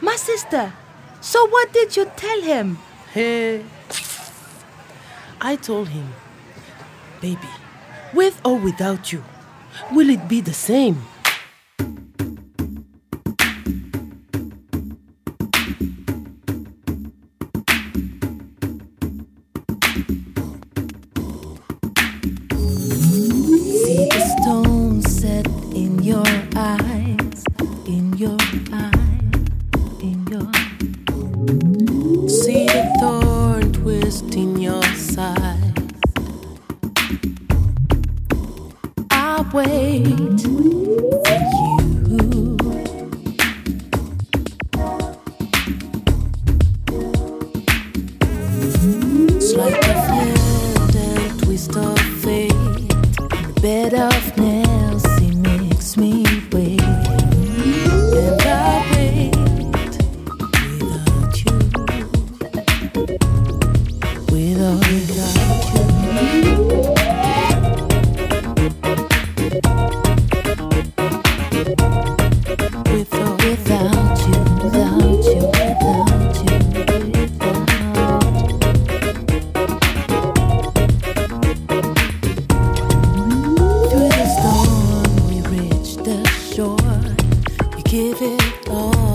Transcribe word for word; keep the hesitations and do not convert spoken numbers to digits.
My sister, so what did you tell him? Hey, I told him, baby, with or without you, will it be the same? See the stone set in your eyes, in your eyes, in your. See the thorn twist in your side. I'll wait for you. It's like a thread and twist of fate. The bed of nails, it makes me wait. And I wait without you. Without, without you. Without, without you, without you, without you, without. Through the storm we reach the shore. You give it all.